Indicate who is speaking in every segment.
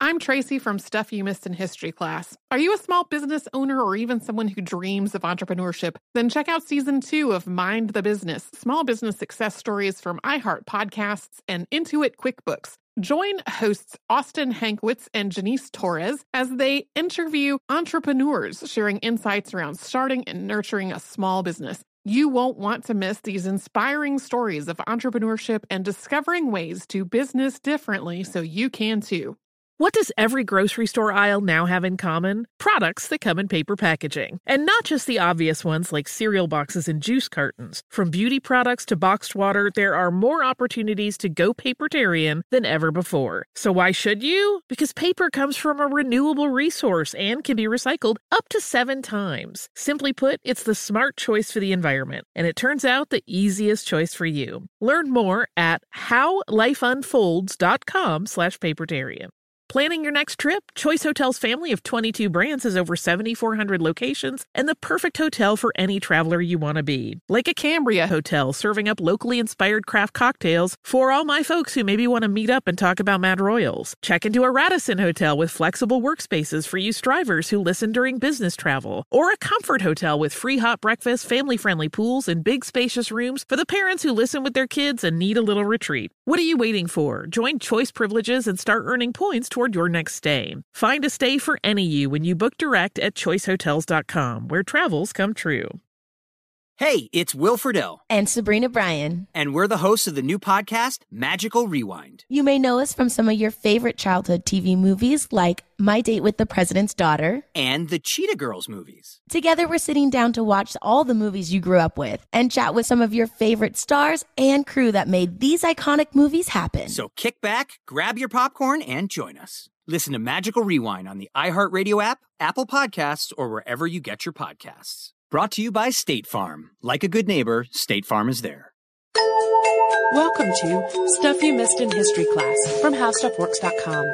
Speaker 1: I'm Tracy from Stuff You Missed in History class. Are you a small business owner or even someone who dreams of entrepreneurship? Then check out Season 2 of Mind the Business, small business success stories from iHeart Podcasts and Intuit QuickBooks. Join hosts Austin Hankwitz and Janice Torres as they interview entrepreneurs sharing insights around starting and nurturing a small business. You won't want to miss these inspiring stories of entrepreneurship and discovering ways to business differently so you can too.
Speaker 2: What does every grocery store aisle now have in common? Products that come in paper packaging. And not just the obvious ones like cereal boxes and juice cartons. From beauty products to boxed water, there are more opportunities to go papertarian than ever before. So why should you? Because paper comes from a renewable resource and can be recycled up to 7 times. Simply put, it's the smart choice for the environment. And it turns out the easiest choice for you. Learn more at howlifeunfolds.com/papertarian. Planning your next trip? Choice Hotels' family of 22 brands has over 7,400 locations and the perfect hotel for any traveler you want to be. Like a Cambria hotel serving up locally inspired craft cocktails for all my folks who maybe want to meet up and talk about Mad Royals. Check into a Radisson hotel with flexible workspaces for you strivers who listen during business travel. Or a Comfort hotel with free hot breakfast, family-friendly pools, and big spacious rooms for the parents who listen with their kids and need a little retreat. What are you waiting for? Join Choice Privileges and start earning points toward your next stay. Find a stay for any you when you book direct at choicehotels.com, where travels come true.
Speaker 3: Hey, it's Will Friedle.
Speaker 4: And Sabrina Bryan.
Speaker 3: And we're the hosts of the new podcast, Magical Rewind.
Speaker 4: You may know us from some of your favorite childhood TV movies like My Date with the President's Daughter.
Speaker 3: And the Cheetah Girls movies.
Speaker 4: Together, we're sitting down to watch all the movies you grew up with and chat with some of your favorite stars and crew that made these iconic movies happen.
Speaker 3: So kick back, grab your popcorn, and join us. Listen to Magical Rewind on the iHeartRadio app, Apple Podcasts, or wherever you get your podcasts. Brought to you by State Farm. Like a good neighbor, State Farm is there.
Speaker 5: Welcome to Stuff You Missed in History class from HowStuffWorks.com.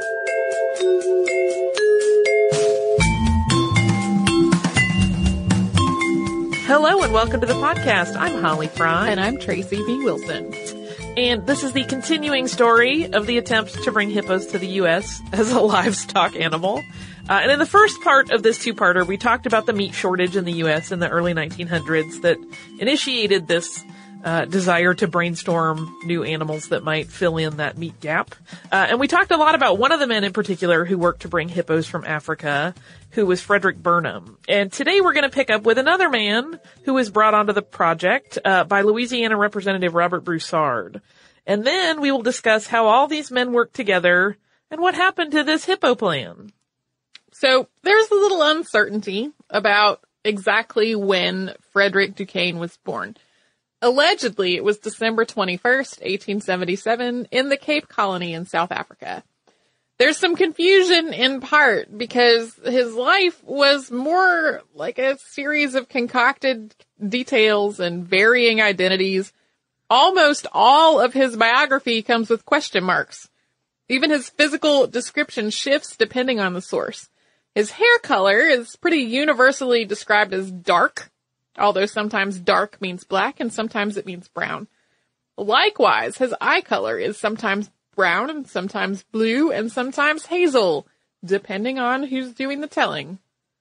Speaker 2: Hello and welcome to the podcast. I'm Holly Fry.
Speaker 1: And I'm Tracy V. Wilson.
Speaker 2: And this is the continuing story of the attempt to bring hippos to the U.S. as a livestock animal. And in the first part of this two-parter, we talked about the meat shortage in the U.S. in the early 1900s that initiated this desire to brainstorm new animals that might fill in that meat gap. And we talked a lot about one of the men in particular who worked to bring hippos from Africa, who was Frederick Burnham. And today we're going to pick up with another man who was brought onto the project by Louisiana Representative Robert Broussard. And then we will discuss how all these men worked together and what happened to this hippo plan.
Speaker 1: So there's a little uncertainty about exactly when Frederick Duquesne was born. Allegedly, it was December 21st, 1877, in the Cape Colony in South Africa. There's some confusion in part because his life was more like a series of concocted details and varying identities. Almost all of his biography comes with question marks. Even his physical description shifts depending on the source. His hair color is pretty universally described as dark, although sometimes dark means black and sometimes it means brown. Likewise, his eye color is sometimes brown and sometimes blue and sometimes hazel, depending on who's doing the telling.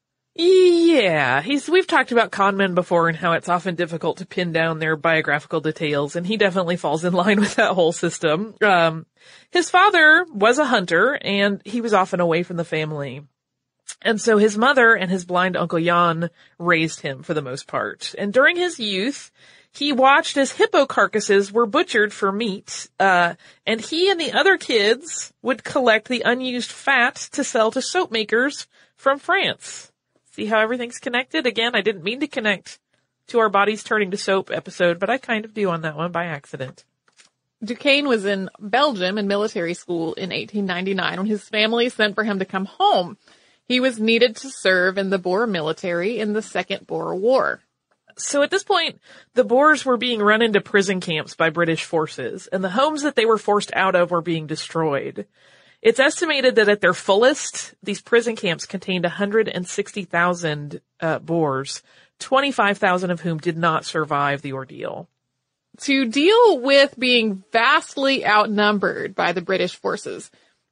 Speaker 2: Yeah, we've talked about con men before and how it's often difficult to pin down their biographical details, and he definitely falls in line with that whole system. His father was a hunter, and he was often away from the family. And so his mother and his blind Uncle Jan raised him for the most part. And during his youth, he watched as hippo carcasses were butchered for meat, and he and the other kids would collect the unused fat to sell to soap makers from France. See how everything's connected? Again, I didn't mean to connect to our bodies turning to soap episode, but I kind of do on that one by accident.
Speaker 1: Duquesne was in Belgium in military school in 1899 when his family sent for him to come home. He was needed to serve in the Boer military in the Second Boer War.
Speaker 2: So at this point, the Boers were being run into prison camps by British forces, and the homes that they were forced out of were being destroyed. It's estimated that at their fullest, these prison camps contained 160,000 Boers, 25,000 of whom did not survive the ordeal.
Speaker 1: To deal with being vastly outnumbered by the British forces,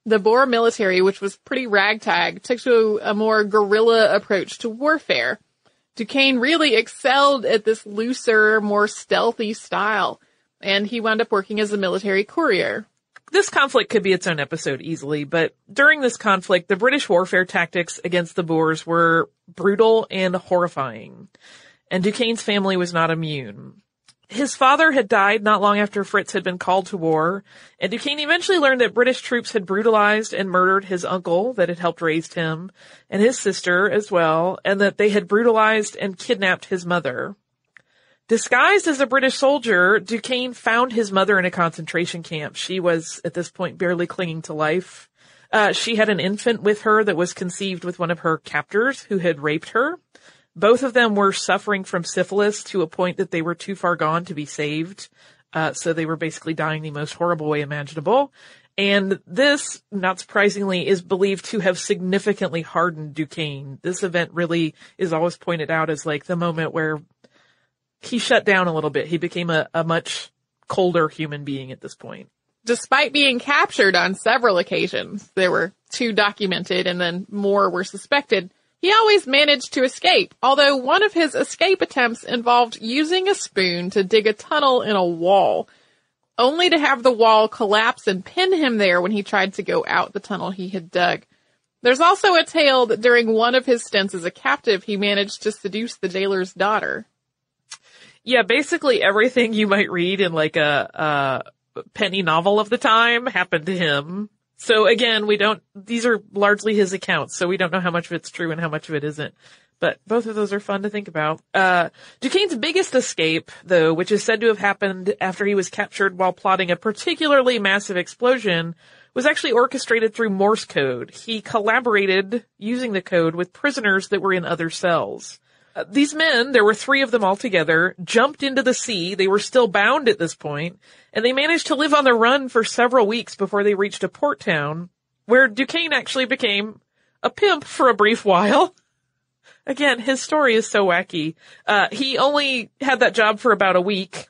Speaker 1: The Boer military, which was pretty ragtag, took to a more guerrilla approach to warfare. Duquesne really excelled at this looser, more stealthy style, and he wound up working as a military courier.
Speaker 2: This conflict could be its own episode easily, but during this conflict, the British warfare tactics against the Boers were brutal and horrifying, and Duquesne's family was not immune. His father had died not long after Fritz had been called to war, and Duquesne eventually learned that British troops had brutalized and murdered his uncle that had helped raise him, and his sister as well, and that they had brutalized and kidnapped his mother. Disguised as a British soldier, Duquesne found his mother in a concentration camp. She was, at this point, barely clinging to life. She had an infant with her that was conceived with one of her captors who had raped her. Both of them were suffering from syphilis to a point that they were too far gone to be saved. So they were basically dying the most horrible way imaginable. And this, not surprisingly, is believed to have significantly hardened Duquesne. This event really is always pointed out as like the moment where he shut down a little bit. He became a much colder human being at this point.
Speaker 1: Despite being captured on several occasions, there were 2 documented and then more were suspected, he always managed to escape, although one of his escape attempts involved using a spoon to dig a tunnel in a wall, only to have the wall collapse and pin him there when he tried to go out the tunnel he had dug. There's also a tale that during one of his stints as a captive, he managed to seduce the jailer's daughter.
Speaker 2: Yeah, basically everything you might read in like a penny novel of the time happened to him. So again, these are largely his accounts, so we don't know how much of it's true and how much of it isn't. But both of those are fun to think about. Duquesne's biggest escape, though, which is said to have happened after he was captured while plotting a particularly massive explosion, was actually orchestrated through Morse code. He collaborated using the code with prisoners that were in other cells. These men, there were 3 of them altogether, jumped into the sea. They were still bound at this point, and they managed to live on the run for several weeks before they reached a port town, where Duquesne actually became a pimp for a brief while. Again, his story is so wacky. He only had that job for about a week,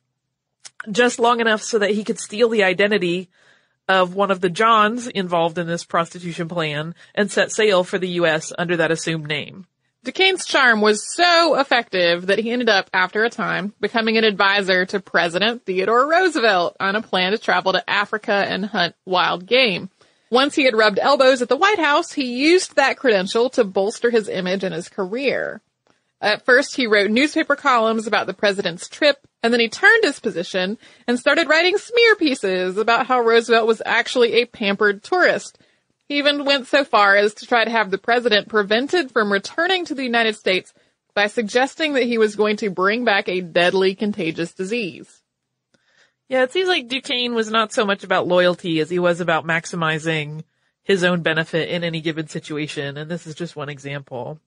Speaker 2: just long enough so that he could steal the identity of one of the Johns involved in this prostitution plan and set sail for the U.S. under that assumed name.
Speaker 1: Duquesne's charm was so effective that he ended up, after a time, becoming an advisor to President Theodore Roosevelt on a plan to travel to Africa and hunt wild game. Once he had rubbed elbows at the White House, he used that credential to bolster his image and his career. At first, he wrote newspaper columns about the president's trip, and then he turned his position and started writing smear pieces about how Roosevelt was actually a pampered tourist. He even went so far as to try to have the president prevented from returning to the United States by suggesting that he was going to bring back a deadly contagious disease.
Speaker 2: Yeah, it seems like Duquesne was not so much about loyalty as he was about maximizing his own benefit in any given situation, and this is just one example.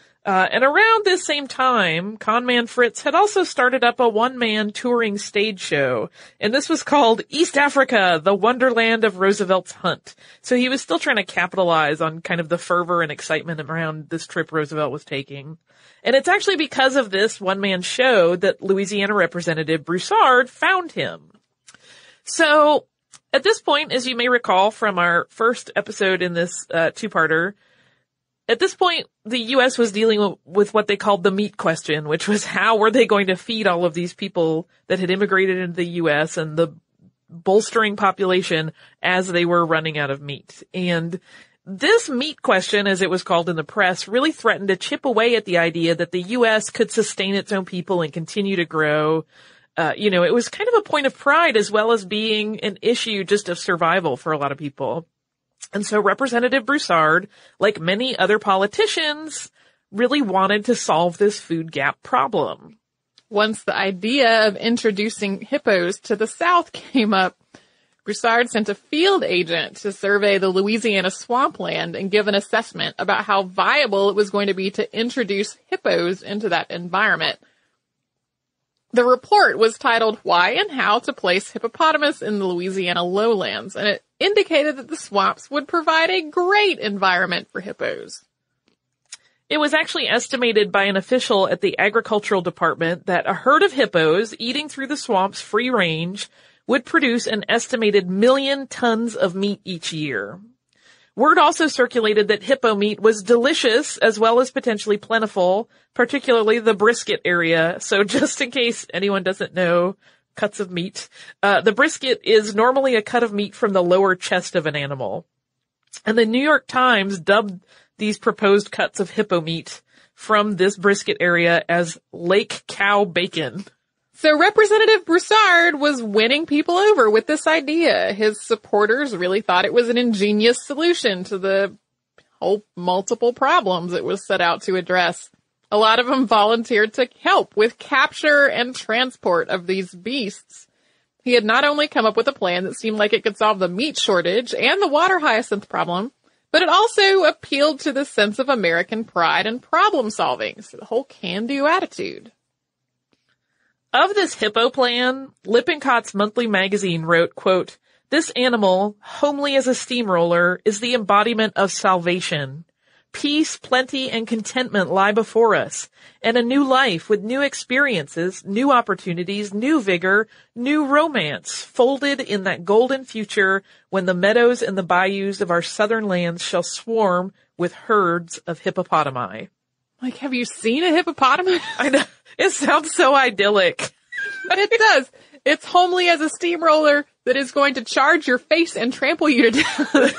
Speaker 2: And around this same time, conman Fritz had also started up a one-man touring stage show, and this was called East Africa, the Wonderland of Roosevelt's Hunt. So he was still trying to capitalize on kind of the fervor and excitement around this trip Roosevelt was taking. And it's actually because of this one-man show that Louisiana Representative Broussard found him. So at this point, as you may recall from our first episode in this two-parter, at this point, the U.S. was dealing with what they called the meat question, which was how were they going to feed all of these people that had immigrated into the U.S. and the bolstering population as they were running out of meat. And this meat question, as it was called in the press, really threatened to chip away at the idea that the U.S. could sustain its own people and continue to grow. It was kind of a point of pride as well as being an issue just of survival for a lot of people. And so Representative Broussard, like many other politicians, really wanted to solve this food gap problem.
Speaker 1: Once the idea of introducing hippos to the South came up, Broussard sent a field agent to survey the Louisiana swampland and give an assessment about how viable it was going to be to introduce hippos into that environment. The report was titled Why and How to Place Hippopotamus in the Louisiana Lowlands, and it indicated that the swamps would provide a great environment for hippos.
Speaker 2: It was actually estimated by an official at the agricultural department that a herd of hippos eating through the swamps free range would produce an estimated 1 million tons of meat each year. Word also circulated that hippo meat was delicious as well as potentially plentiful, particularly the brisket area. So just in case anyone doesn't know cuts of meat, the brisket is normally a cut of meat from the lower chest of an animal. And the New York Times dubbed these proposed cuts of hippo meat from this brisket area as lake cow bacon.
Speaker 1: So Representative Broussard was winning people over with this idea. His supporters really thought it was an ingenious solution to the whole multiple problems it was set out to address. A lot of them volunteered to help with capture and transport of these beasts. He had not only come up with a plan that seemed like it could solve the meat shortage and the water hyacinth problem, but it also appealed to the sense of American pride and problem solving. So the whole can-do attitude.
Speaker 2: Of this hippo plan, Lippincott's monthly magazine wrote, quote, "This animal, homely as a steamroller, is the embodiment of salvation. Peace, plenty, and contentment lie before us, and a new life with new experiences, new opportunities, new vigor, new romance, folded in that golden future when the meadows and the bayous of our southern lands shall swarm with herds of hippopotami."
Speaker 1: Like, have you seen a hippopotamus?
Speaker 2: I know. It sounds so idyllic.
Speaker 1: It does. It's homely as a steamroller that is going to charge your face and trample you to death.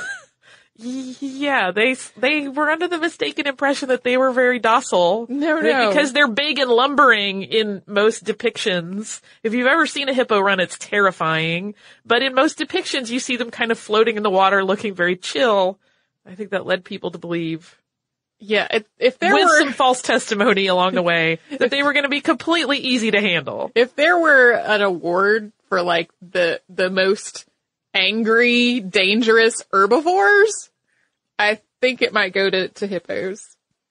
Speaker 2: Yeah, they were under the mistaken impression that they were very docile.
Speaker 1: No.
Speaker 2: Because they're big and lumbering in most depictions. If you've ever seen a hippo run, it's terrifying. But in most depictions, you see them kind of floating in the water looking very chill. I think that led people to believe.
Speaker 1: Yeah, if there
Speaker 2: with
Speaker 1: were
Speaker 2: some false testimony along the way that they were going to be completely easy to handle.
Speaker 1: If there were an award for like the most angry, dangerous herbivores, I think it might go to hippos.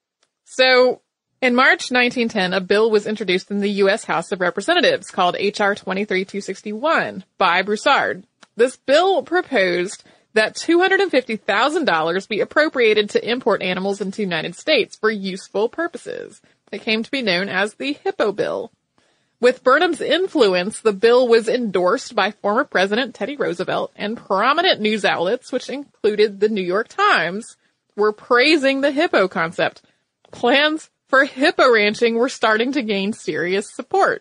Speaker 1: So in March 1910, a bill was introduced in the U.S. House of Representatives called H.R. 23-261 by Broussard. This bill proposed that $250,000 be appropriated to import animals into the United States for useful purposes. It came to be known as the Hippo Bill. With Burnham's influence, the bill was endorsed by former President Teddy Roosevelt, and prominent news outlets, which included the New York Times, were praising the hippo concept. Plans for hippo ranching were starting to gain serious support.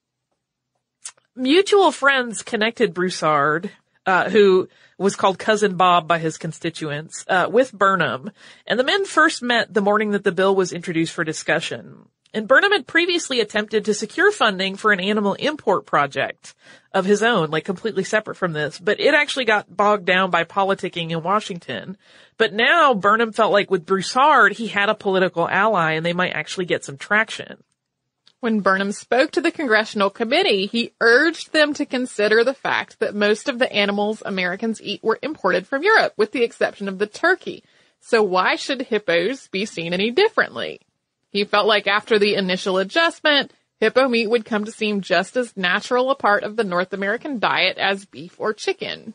Speaker 2: Mutual friends connected Broussard, who was called Cousin Bob by his constituents, with Burnham. And the men first met the morning that the bill was introduced for discussion. And Burnham had previously attempted to secure funding for an animal import project of his own, like completely separate from this, but it actually got bogged down by politicking in Washington. But now Burnham felt like with Broussard, he had a political ally and they might actually get some traction.
Speaker 1: When Burnham spoke to the congressional committee, he urged them to consider the fact that most of the animals Americans eat were imported from Europe, with the exception of the turkey. So why should hippos be seen any differently? He felt like after the initial adjustment, hippo meat would come to seem just as natural a part of the North American diet as beef or chicken.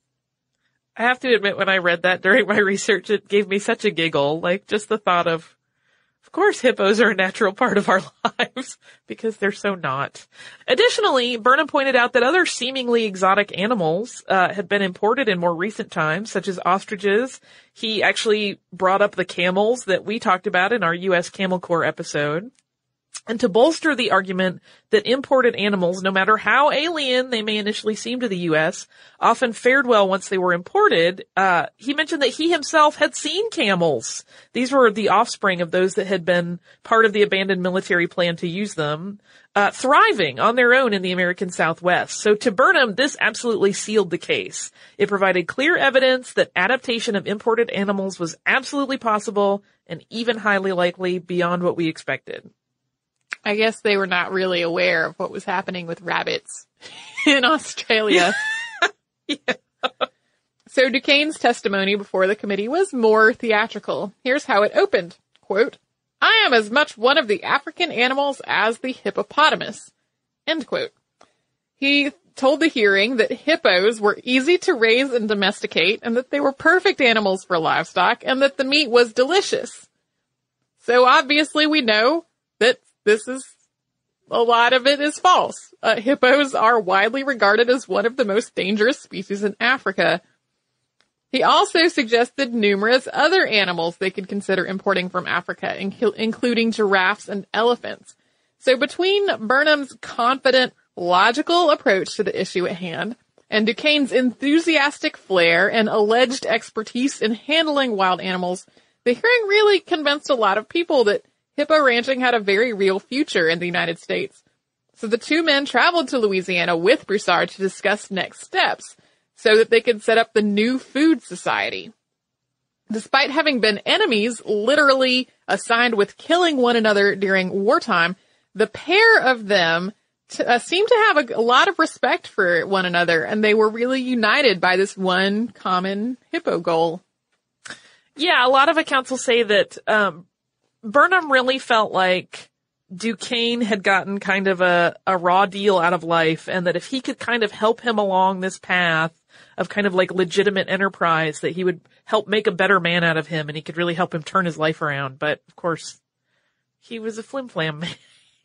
Speaker 2: I have to admit, when I read that during my research, it gave me such a giggle, like just the thought of course hippos are a natural part of our lives, because they're so not. Additionally, Burnham pointed out that other seemingly exotic animals had been imported in more recent times, such as ostriches. He actually brought up the camels that we talked about in our U.S. Camel Corps episode. And to bolster the argument that imported animals, no matter how alien they may initially seem to the U.S., often fared well once they were imported, he mentioned that he himself had seen camels. These were the offspring of those that had been part of the abandoned military plan to use them, thriving on their own in the American Southwest. So to Burnham, this absolutely sealed the case. It provided clear evidence that adaptation of imported animals was absolutely possible and even highly likely beyond what we expected.
Speaker 1: I guess they were not really aware of what was happening with rabbits in Australia.
Speaker 2: Yeah.
Speaker 1: So Duquesne's testimony before the committee was more theatrical. Here's how it opened. Quote, "I am as much one of the African animals as the hippopotamus." End quote. He told the hearing that hippos were easy to raise and domesticate, and that they were perfect animals for livestock, and that the meat was delicious. So obviously we know that a lot of it is false. Hippos are widely regarded as one of the most dangerous species in Africa. He also suggested numerous other animals they could consider importing from Africa, including giraffes and elephants. So between Burnham's confident, logical approach to the issue at hand and Duquesne's enthusiastic flair and alleged expertise in handling wild animals, the hearing really convinced a lot of people that hippo ranching had a very real future in the United States. So the two men traveled to Louisiana with Broussard to discuss next steps so that they could set up the New Food Society. Despite having been enemies, literally assigned with killing one another during wartime, the pair of them seemed to have a lot of respect for one another, and they were really united by this one common hippo goal.
Speaker 2: Yeah, a lot of accounts will say that Burnham really felt like Duquesne had gotten kind of a raw deal out of life, and that if he could kind of help him along this path of kind of like legitimate enterprise, that he would help make a better man out of him, and he could really help him turn his life around. But, of course, he was a flim-flam man.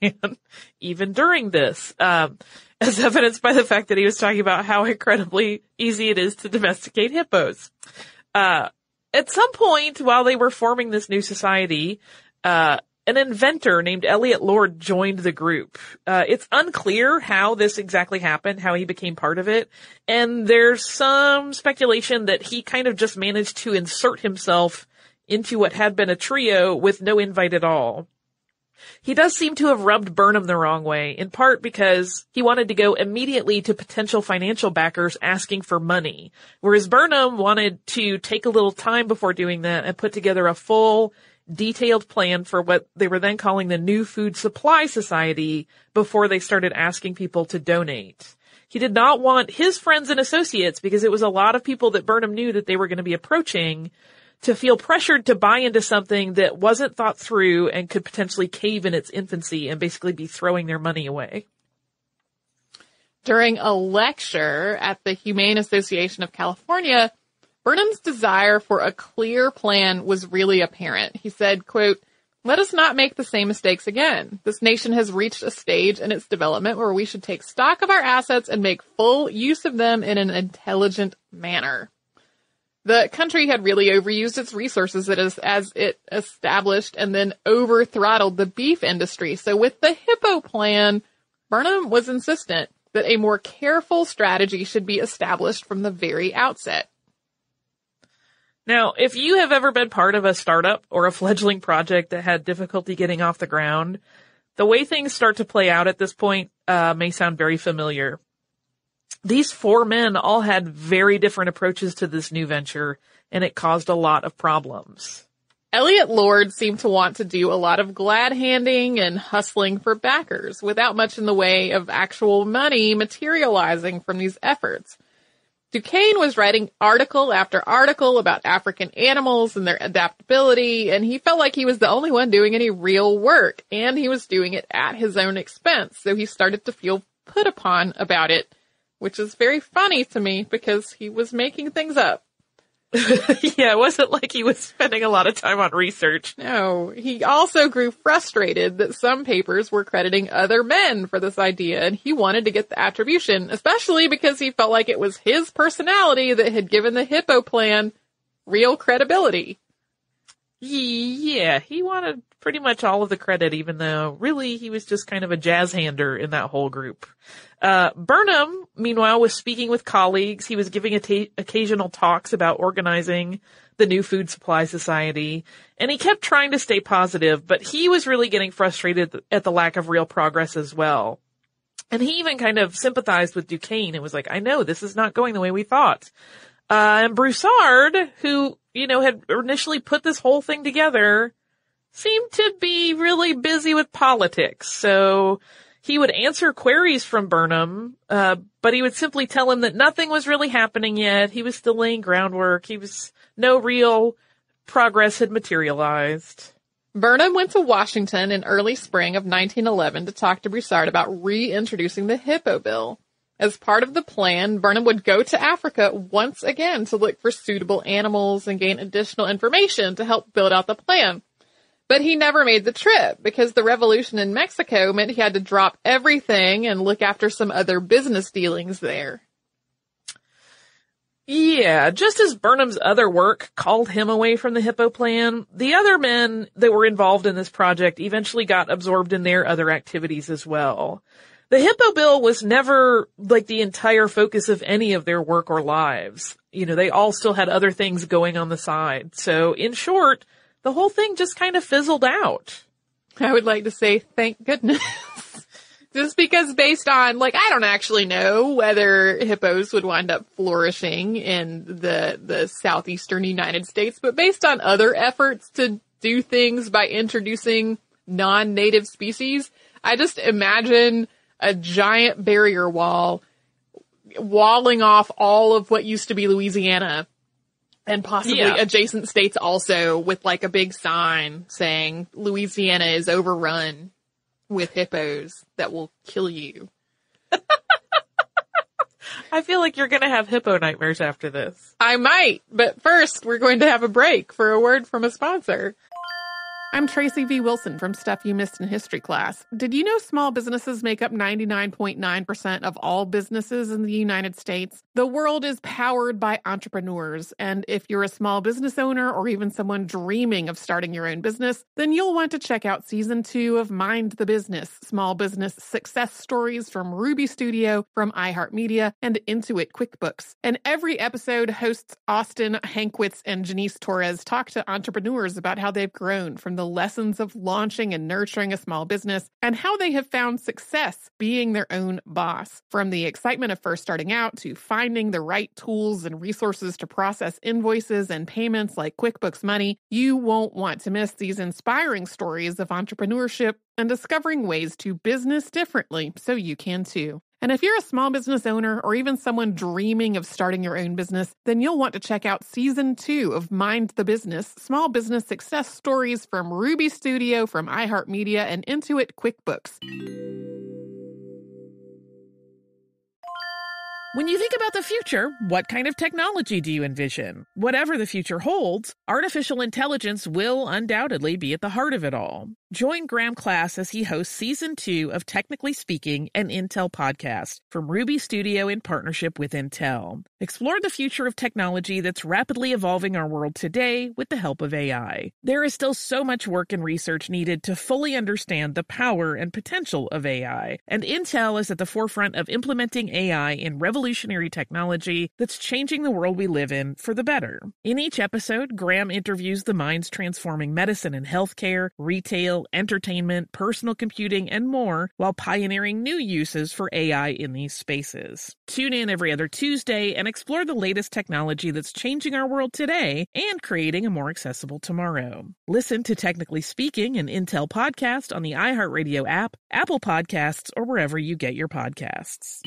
Speaker 2: Even during this, as evidenced by the fact that he was talking about how incredibly easy it is to domesticate hippos. At some point, while they were forming this new society, an inventor named Elliot Lord joined the group. It's unclear how this exactly happened, how he became part of it, and there's some speculation that he kind of just managed to insert himself into what had been a trio with no invite at all. He does seem to have rubbed Burnham the wrong way, in part because he wanted to go immediately to potential financial backers asking for money, whereas Burnham wanted to take a little time before doing that and put together a full, detailed plan for what they were then calling the New Food Supply Society before they started asking people to donate. He did not want his friends and associates, because it was a lot of people that Burnham knew that they were going to be approaching, to feel pressured to buy into something that wasn't thought through and could potentially cave in its infancy and basically be throwing their money away.
Speaker 1: During a lecture at the Humane Association of California, Burnham's desire for a clear plan was really apparent. He said, quote, "Let us not make the same mistakes again. This nation has reached a stage in its development where we should take stock of our assets and make full use of them in an intelligent manner." The country had really overused its resources as it established and then over-throttled the beef industry. So with the hippo plan, Burnham was insistent that a more careful strategy should be established from the very outset.
Speaker 2: Now, if you have ever been part of a startup or a fledgling project that had difficulty getting off the ground, the way things start to play out at this point may sound very familiar. These four men all had very different approaches to this new venture, and it caused a lot of problems.
Speaker 1: Elliot Lord seemed to want to do a lot of glad-handing and hustling for backers, without much in the way of actual money materializing from these efforts. Duquesne was writing article after article about African animals and their adaptability, and he felt like he was the only one doing any real work, and he was doing it at his own expense, so he started to feel put upon about it, which is very funny to me because he was making things up.
Speaker 2: Yeah, it wasn't like he was spending a lot of time on research.
Speaker 1: No, he also grew frustrated that some papers were crediting other men for this idea, and he wanted to get the attribution, especially because he felt like it was his personality that had given the hippo plan real credibility.
Speaker 2: Yeah, he wanted pretty much all of the credit, even though really he was just kind of a jazz hander in that whole group. Burnham, meanwhile, was speaking with colleagues. He was giving occasional talks about organizing the New Food Supply Society, and he kept trying to stay positive, but he was really getting frustrated at the lack of real progress as well. And he even kind of sympathized with Duquesne and was like, I know, this is not going the way we thought. And Broussard, who, had initially put this whole thing together, seemed to be really busy with politics. So he would answer queries from Burnham, but he would simply tell him that nothing was really happening yet. He was still laying groundwork. No real progress had materialized.
Speaker 1: Burnham went to Washington in early spring of 1911 to talk to Broussard about reintroducing the Hippo Bill. As part of the plan, Burnham would go to Africa once again to look for suitable animals and gain additional information to help build out the plan. But he never made the trip because the revolution in Mexico meant he had to drop everything and look after some other business dealings there.
Speaker 2: Yeah, just as Burnham's other work called him away from the Hippo plan, the other men that were involved in this project eventually got absorbed in their other activities as well. The Hippo bill was never like the entire focus of any of their work or lives. You know, they all still had other things going on the side. So in short, the whole thing just kind of fizzled out.
Speaker 1: I would like to say thank goodness. Just because based on, I don't actually know whether hippos would wind up flourishing in the southeastern United States, but based on other efforts to do things by introducing non-native species, I just imagine a giant barrier wall walling off all of what used to be Louisiana and possibly adjacent states also with a big sign saying Louisiana is overrun with hippos that will kill you.
Speaker 2: I feel like you're going to have hippo nightmares after this.
Speaker 1: I might, but first we're going to have a break for a word from a sponsor.
Speaker 2: I'm Tracy V. Wilson from Stuff You Missed in History Class. Did you know small businesses make up 99.9% of all businesses in the United States? The world is powered by entrepreneurs, and if you're a small business owner or even someone dreaming of starting your own business, then you'll want to check out Season 2 of Mind the Business, Small Business Success Stories from Ruby Studio, from iHeartMedia, and Intuit QuickBooks. And every episode, hosts Austin Hankwitz and Janice Torres talk to entrepreneurs about how they've grown from the lessons of launching and nurturing a small business and how they have found success being their own boss. From the excitement of first starting out to finding the right tools and resources to process invoices and payments like QuickBooks Money, you won't want to miss these inspiring stories of entrepreneurship and discovering ways to business differently so you can too. And if you're a small business owner or even someone dreaming of starting your own business, then you'll want to check out Season 2 of Mind the Business, Small Business Success Stories from Ruby Studio, from iHeartMedia, and Intuit QuickBooks.
Speaker 6: When you think about the future, what kind of technology do you envision? Whatever the future holds, artificial intelligence will undoubtedly be at the heart of it all. Join Graham Class as he hosts Season 2 of Technically Speaking, an Intel podcast from Ruby Studio in partnership with Intel. Explore the future of technology that's rapidly evolving our world today with the help of AI. There is still so much work and research needed to fully understand the power and potential of AI, and Intel is at the forefront of implementing AI in revolutionary technology that's changing the world we live in for the better. In each episode, Graham interviews the minds transforming medicine and healthcare, retail, entertainment, personal computing, and more, while pioneering new uses for AI in these spaces. Tune in every other Tuesday and explore the latest technology that's changing our world today and creating a more accessible tomorrow. Listen to Technically Speaking, an Intel podcast on the iHeartRadio app, Apple Podcasts, or wherever you get your podcasts.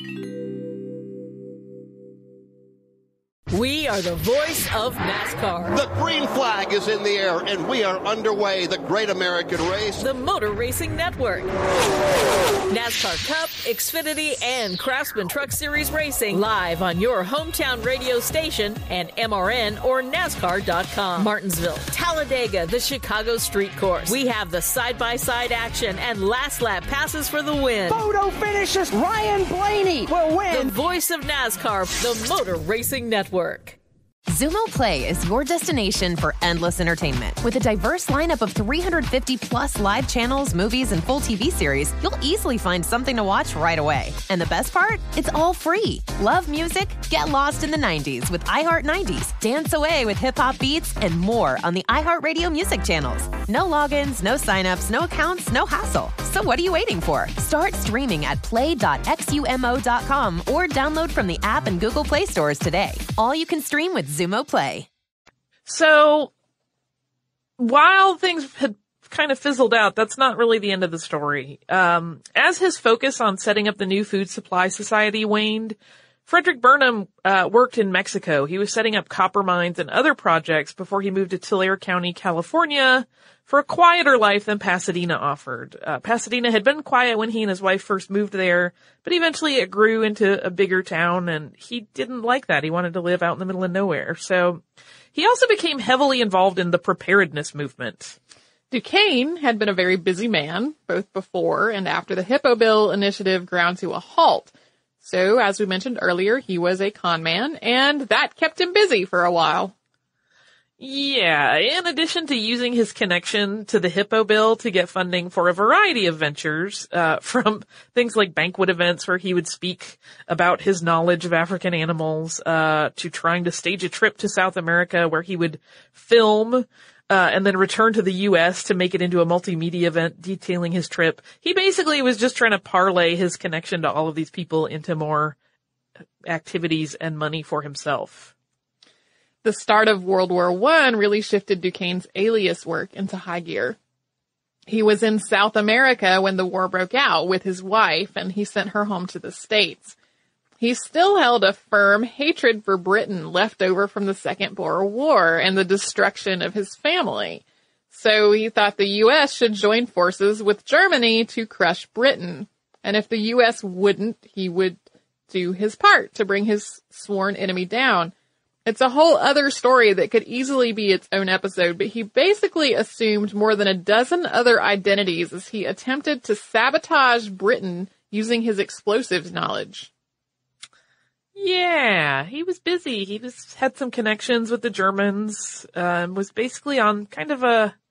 Speaker 7: We are the voice of NASCAR.
Speaker 8: The green flag is in the air, and we are underway. The Great American Race.
Speaker 7: The Motor Racing Network. NASCAR Cup, Xfinity, and Craftsman Truck Series Racing live on your hometown radio station and MRN or NASCAR.com. Martinsville, Talladega, the Chicago Street Course. We have the side-by-side action and last lap passes for the win.
Speaker 9: Photo finishes. Ryan Blaney will win.
Speaker 7: The voice of NASCAR, the Motor Racing Network.
Speaker 10: Xumo Play is your destination for endless entertainment. With a diverse lineup of 350 plus live channels, movies, and full TV series, you'll easily find something to watch right away. And the best part? It's all free. Love music? Get lost in the 90s with iHeart 90s, dance away with hip-hop beats, and more on the iHeartRadio music channels. No logins, no signups, no accounts, no hassle. So what are you waiting for? Start streaming at play.xumo.com or download from the app and Google Play stores today. All you can stream with Xumo Play.
Speaker 2: So, while things had kind of fizzled out, that's not really the end of the story. As his focus on setting up the new food supply society waned, Frederick Burnham worked in Mexico. He was setting up copper mines and other projects before he moved to Tulare County, California, for a quieter life than Pasadena offered. Pasadena had been quiet when he and his wife first moved there, but eventually it grew into a bigger town, and he didn't like that. He wanted to live out in the middle of nowhere. So he also became heavily involved in the preparedness movement.
Speaker 1: Duquesne had been a very busy man, both before and after the Hippo Bill initiative ground to a halt. So, as we mentioned earlier, he was a con man, and that kept him busy for a while.
Speaker 6: Yeah, in addition to using his connection to the Hippo Bill to get funding for a variety of ventures, from things like banquet events where he would speak about his knowledge of African animals, to trying to stage a trip to South America where he would film, and then return to the U.S. to make it into a multimedia event detailing his trip. He basically was just trying to parlay his connection to all of these people into more activities and money for himself.
Speaker 1: The start of World War I really shifted Duquesne's alias work into high gear. He was in South America when the war broke out with his wife, and he sent her home to the States. He still held a firm hatred for Britain left over from the Second Boer War and the destruction of his family. So he thought the U.S. should join forces with Germany to crush Britain. And if the U.S. wouldn't, he would do his part to bring his sworn enemy down. It's a whole other story that could easily be its own episode, but he basically assumed more than a dozen other identities as he attempted to sabotage Britain using his explosives knowledge.
Speaker 6: Yeah, he was busy. He had some connections with the Germans, was basically on kind of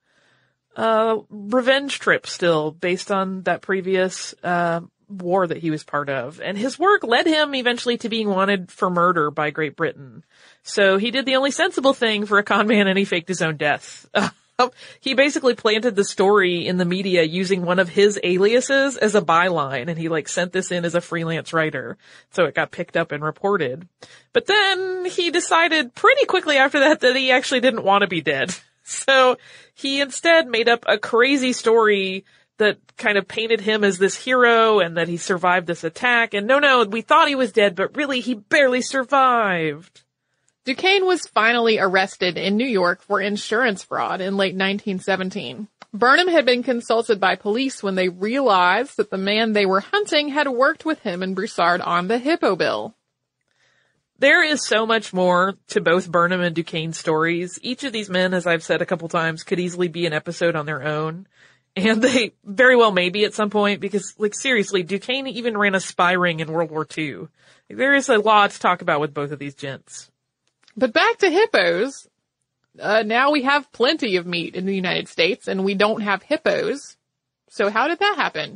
Speaker 6: a revenge trip still based on that previous war that he was part of. And his work led him eventually to being wanted for murder by Great Britain. So he did the only sensible thing for a con man, and he faked his own death. He basically planted the story in the media using one of his aliases as a byline, and he sent this in as a freelance writer. So it got picked up and reported. But then he decided pretty quickly after that he actually didn't want to be dead. So he instead made up a crazy story that kind of painted him as this hero and that he survived this attack. And no, we thought he was dead, but really he barely survived.
Speaker 1: Duquesne was finally arrested in New York for insurance fraud in late 1917. Burnham had been consulted by police when they realized that the man they were hunting had worked with him and Broussard on the Hippo Bill.
Speaker 6: There is so much more to both Burnham and Duquesne's stories. Each of these men, as I've said a couple times, could easily be an episode on their own. And they very well may be at some point because, seriously, Duquesne even ran a spy ring in World War II. There is a lot to talk about with both of these gents.
Speaker 1: But back to hippos. Now we have plenty of meat in the United States, and we don't have hippos. So how did that happen?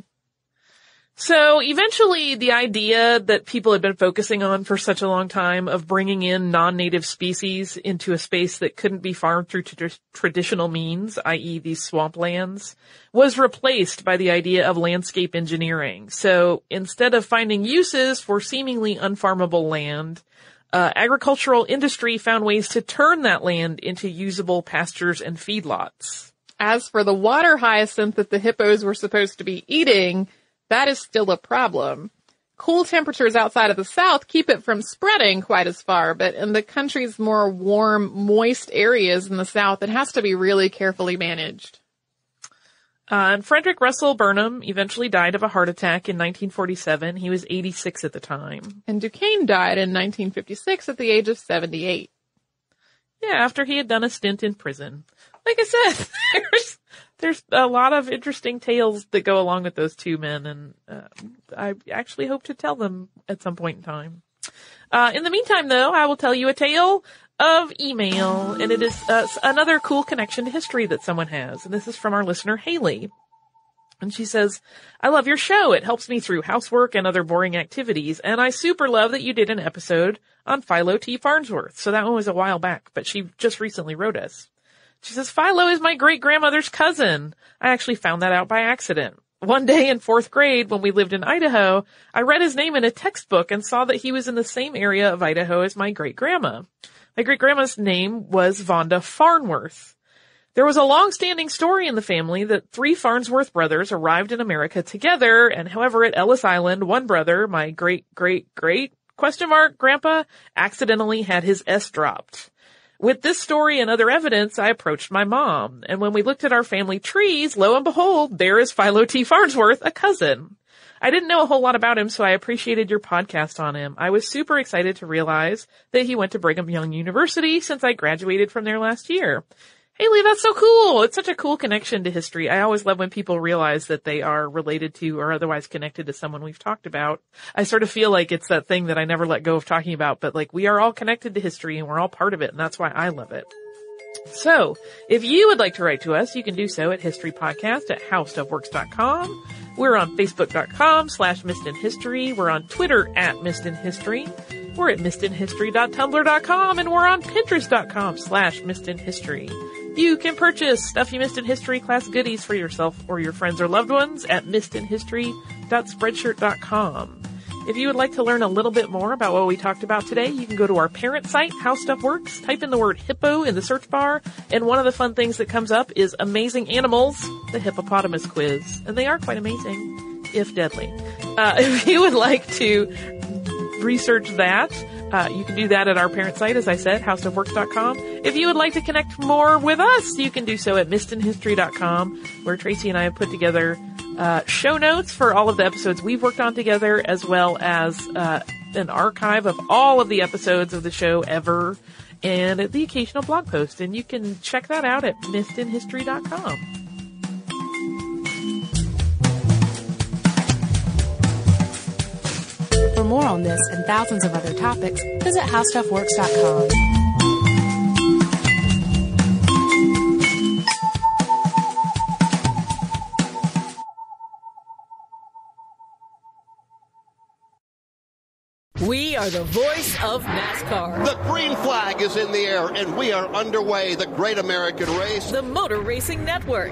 Speaker 6: So eventually the idea that people had been focusing on for such a long time of bringing in non-native species into a space that couldn't be farmed through traditional means, i.e. these swamplands, was replaced by the idea of landscape engineering. So instead of finding uses for seemingly unfarmable land, agricultural industry found ways to turn that land into usable pastures and feedlots.
Speaker 1: As for the water hyacinth that the hippos were supposed to be eating, that is still a problem. Cool temperatures outside of the South keep it from spreading quite as far, but in the country's more warm, moist areas in the South, it has to be really carefully managed.
Speaker 6: And Frederick Russell Burnham eventually died of a heart attack in 1947. He was 86 at the time.
Speaker 1: And Duquesne died in 1956 at the age of 78.
Speaker 6: Yeah, after he had done a stint in prison. Like I said, there's a lot of interesting tales that go along with those two men, and I actually hope to tell them at some point in time. In the meantime, though, I will tell you a tale of email, and it is another cool connection to history that someone has. And this is from our listener, Haley. And she says, I love your show. It helps me through housework and other boring activities. And I super love that you did an episode on Philo T. Farnsworth. So that one was a while back, but she just recently wrote us. She says, Philo is my great-grandmother's cousin. I actually found that out by accident. One day in 4th grade, when we lived in Idaho, I read his name in a textbook and saw that he was in the same area of Idaho as my great-grandma. My great-grandma's name was Vonda Farnworth. There was a long-standing story in the family that 3 Farnsworth brothers arrived in America together, and however at Ellis Island, one brother, my great-great-great, grandpa, accidentally had his S dropped. With this story and other evidence, I approached my mom, and when we looked at our family trees, lo and behold, there is Philo T. Farnsworth, a cousin. I didn't know a whole lot about him, so I appreciated your podcast on him. I was super excited to realize that he went to Brigham Young University since I graduated from there last year. Haley, that's so cool. It's such a cool connection to history. I always love when people realize that they are related to or otherwise connected to someone we've talked about. I sort of feel like it's that thing that I never let go of talking about, but like we are all connected to history and we're all part of it, and that's why I love it. So, if you would like to write to us, you can do so at historypodcast@howstuffworks.com. We're on Facebook.com/MissedInHistory. We're on Twitter @MissedInHistory. We're at MissedInHistory.tumblr.com, and we're on Pinterest.com/MissedInHistory. You can purchase Stuff You Missed in History class goodies for yourself or your friends or loved ones at MissedInHistory.spreadshirt.com. If you would like to learn a little bit more about what we talked about today, you can go to our parent site, How Stuff Works, type in the word hippo in the search bar, and one of the fun things that comes up is Amazing Animals, the Hippopotamus Quiz. And they are quite amazing, if deadly. If you would like to research that, you can do that at our parent site, as I said, howstuffworks.com. If you would like to connect more with us, you can do so at missedinhistory.com, where Tracy and I have put together show notes for all of the episodes we've worked on together, as well as an archive of all of the episodes of the show ever, and the occasional blog post. And you can check that out at missedinhistory.com.
Speaker 5: For more on this and thousands of other topics, visit howstuffworks.com.
Speaker 7: We are the voice of NASCAR.
Speaker 8: The green flag is in the air, and we are underway. The Great American Race.
Speaker 7: The Motor Racing Network.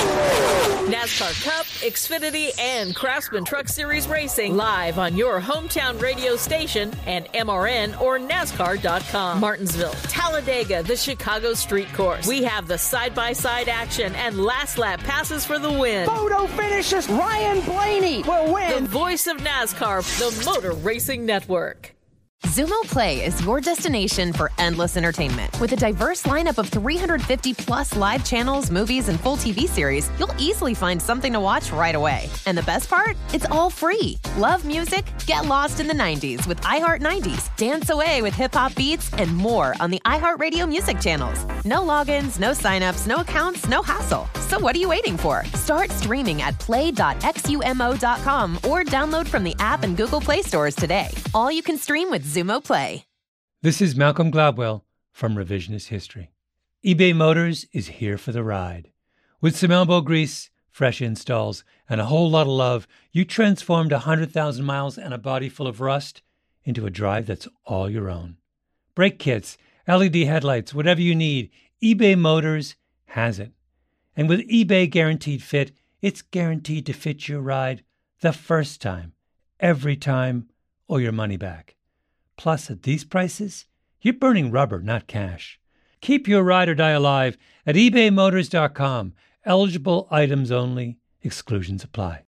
Speaker 7: NASCAR Cup, Xfinity, and Craftsman Truck Series Racing live on your hometown radio station and MRN or NASCAR.com. Martinsville, Talladega, the Chicago Street Course. We have the side-by-side action and last lap passes for the win.
Speaker 9: Photo finishes. Ryan Blaney will win.
Speaker 7: The voice of NASCAR, the Motor Racing Network.
Speaker 10: Xumo Play is your destination for endless entertainment. With a diverse lineup of 350 plus live channels, movies, and full TV series, you'll easily find something to watch right away. And the best part? It's all free. Love music? Get lost in the 90s with iHeart 90s, dance away with hip-hop beats, and more on the iHeartRadio music channels. No logins, no signups, no accounts, no hassle. So what are you waiting for? Start streaming at play.xumo.com or download from the app and Google Play stores today. All you can stream with Xumo Play.
Speaker 11: This is Malcolm Gladwell from Revisionist History. eBay Motors is here for the ride. With some elbow grease, fresh installs, and a whole lot of love, you transformed 100,000 miles and a body full of rust into a drive that's all your own. Brake kits, LED headlights, whatever you need, eBay Motors has it. And with eBay Guaranteed Fit, it's guaranteed to fit your ride the first time, every time, or your money back. Plus, at these prices, you're burning rubber, not cash. Keep your ride or die alive at ebaymotors.com. Eligible items only. Exclusions apply.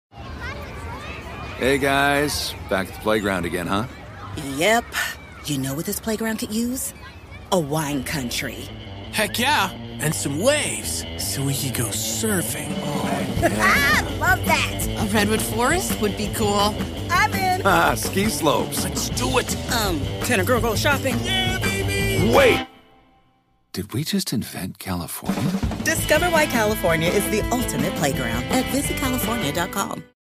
Speaker 12: Hey, guys. Back at the playground again, huh?
Speaker 13: Yep. You know what this playground could use? A wine country.
Speaker 14: Heck yeah. And some waves so we could go surfing.
Speaker 13: Oh, yeah. Love that.
Speaker 15: A redwood forest would be cool.
Speaker 13: I'm in.
Speaker 12: Ski slopes.
Speaker 14: Let's do it.
Speaker 13: Can a girl go shopping?
Speaker 14: Yeah, baby.
Speaker 12: Wait. Did we just invent California?
Speaker 13: Discover why California is the ultimate playground at visitcalifornia.com.